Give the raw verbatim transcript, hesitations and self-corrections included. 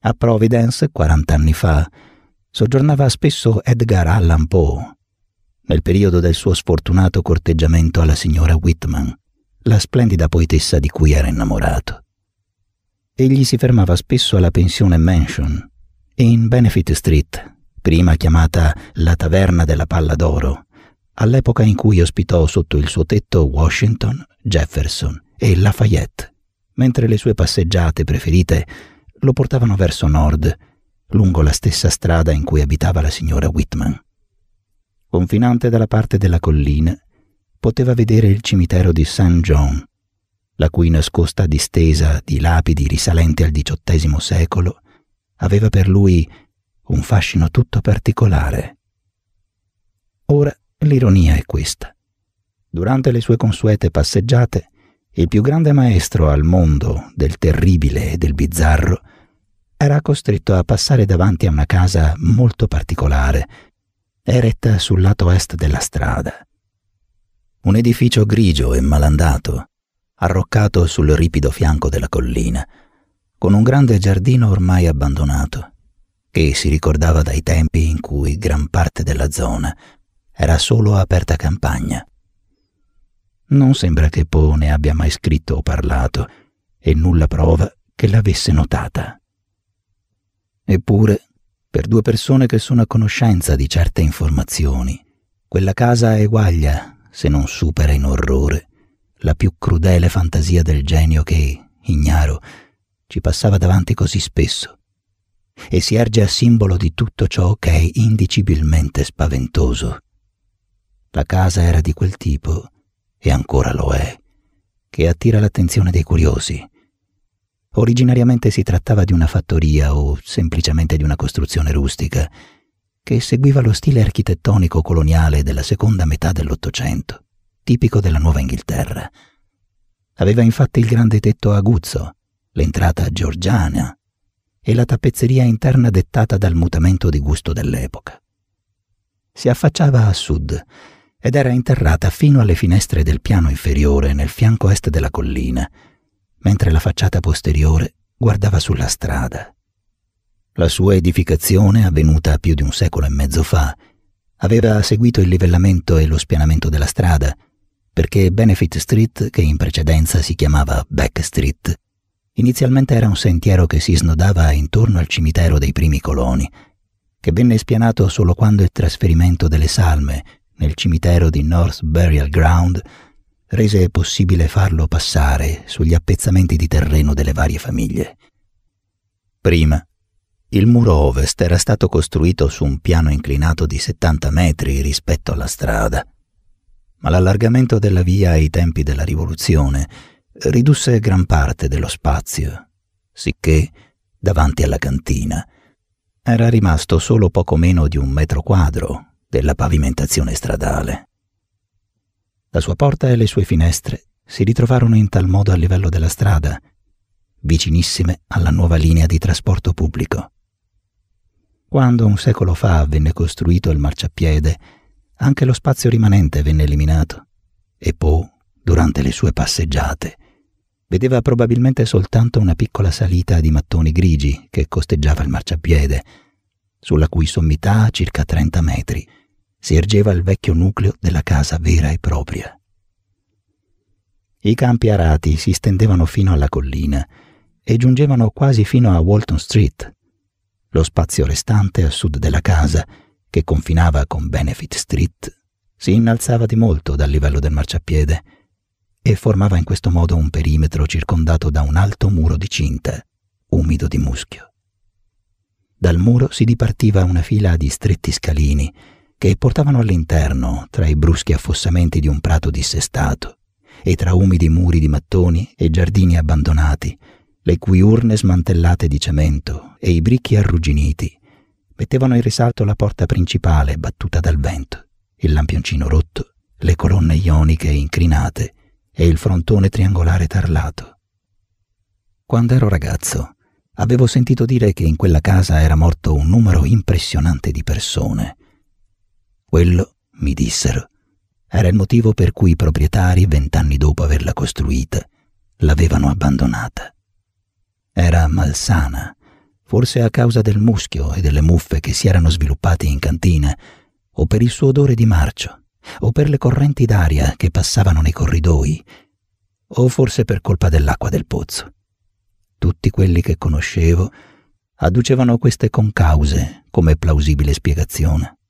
A Providence, quarant'anni fa, soggiornava spesso Edgar Allan Poe, nel periodo del suo sfortunato corteggiamento alla signora Whitman, la splendida poetessa di cui era innamorato. Egli si fermava spesso alla pensione Mansion, in Benefit Street, prima chiamata la Taverna della Palla d'Oro, all'epoca in cui ospitò sotto il suo tetto Washington, Jefferson e Lafayette, mentre le sue passeggiate preferite lo portavano verso nord, lungo la stessa strada in cui abitava la signora Whitman. Confinante dalla parte della collina, poteva vedere il cimitero di Saint John, la cui nascosta distesa di lapidi risalenti al diciottesimo secolo aveva per lui un fascino tutto particolare. Ora l'ironia è questa. Durante le sue consuete passeggiate, il più grande maestro al mondo del terribile e del bizzarro era costretto a passare davanti a una casa molto particolare, eretta sul lato est della strada. Un edificio grigio e malandato, arroccato sul ripido fianco della collina, con un grande giardino ormai abbandonato, che si ricordava dai tempi in cui gran parte della zona era solo aperta campagna. Non sembra che Poe ne abbia mai scritto o parlato, e nulla prova che l'avesse notata. Eppure, per due persone che sono a conoscenza di certe informazioni, quella casa eguaglia, se non supera in orrore, la più crudele fantasia del genio che, ignaro, ci passava davanti così spesso, e si erge a simbolo di tutto ciò che è indicibilmente spaventoso. La casa era di quel tipo, e ancora lo è, che attira l'attenzione dei curiosi. Originariamente si trattava di una fattoria o semplicemente di una costruzione rustica che seguiva lo stile architettonico coloniale della seconda metà dell'Ottocento, tipico della Nuova Inghilterra. Aveva infatti il grande tetto aguzzo, l'entrata georgiana e la tappezzeria interna dettata dal mutamento di gusto dell'epoca. Si affacciava a sud ed era interrata fino alle finestre del piano inferiore nel fianco est della collina, mentre la facciata posteriore guardava sulla strada. La sua edificazione, avvenuta più di un secolo e mezzo fa, aveva seguito il livellamento e lo spianamento della strada, perché Benefit Street, che in precedenza si chiamava Back Street, inizialmente era un sentiero che si snodava intorno al cimitero dei primi coloni, che venne spianato solo quando il trasferimento delle salme nel cimitero di North Burial Ground rese possibile farlo passare sugli appezzamenti di terreno delle varie famiglie. Prima, il muro ovest era stato costruito su un piano inclinato di settanta metri rispetto alla strada, ma l'allargamento della via ai tempi della rivoluzione ridusse gran parte dello spazio, sicché, davanti alla cantina, era rimasto solo poco meno di un metro quadro della pavimentazione stradale. La sua porta e le sue finestre si ritrovarono in tal modo a livello della strada, vicinissime alla nuova linea di trasporto pubblico. Quando un secolo fa venne costruito il marciapiede, anche lo spazio rimanente venne eliminato, e Poe, durante le sue passeggiate, vedeva probabilmente soltanto una piccola salita di mattoni grigi che costeggiava il marciapiede, sulla cui sommità, a circa trenta metri, si ergeva il vecchio nucleo della casa vera e propria. I campi arati si stendevano fino alla collina e giungevano quasi fino a Walton Street. Lo spazio restante a sud della casa, che confinava con Benefit Street, si innalzava di molto dal livello del marciapiede e formava in questo modo un perimetro circondato da un alto muro di cinta, umido di muschio. Dal muro si dipartiva una fila di stretti scalini che portavano all'interno, tra i bruschi affossamenti di un prato dissestato e tra umidi muri di mattoni e giardini abbandonati, le cui urne smantellate di cemento e i bricchi arrugginiti mettevano in risalto la porta principale battuta dal vento, il lampioncino rotto, le colonne ioniche incrinate e il frontone triangolare tarlato. Quando ero ragazzo, avevo sentito dire che in quella casa era morto un numero impressionante di persone. Quello, mi dissero, era il motivo per cui i proprietari, vent'anni dopo averla costruita, l'avevano abbandonata. Era malsana, forse a causa del muschio e delle muffe che si erano sviluppati in cantina, o per il suo odore di marcio, o per le correnti d'aria che passavano nei corridoi, o forse per colpa dell'acqua del pozzo. Tutti quelli che conoscevo adducevano queste concause come plausibile spiegazione.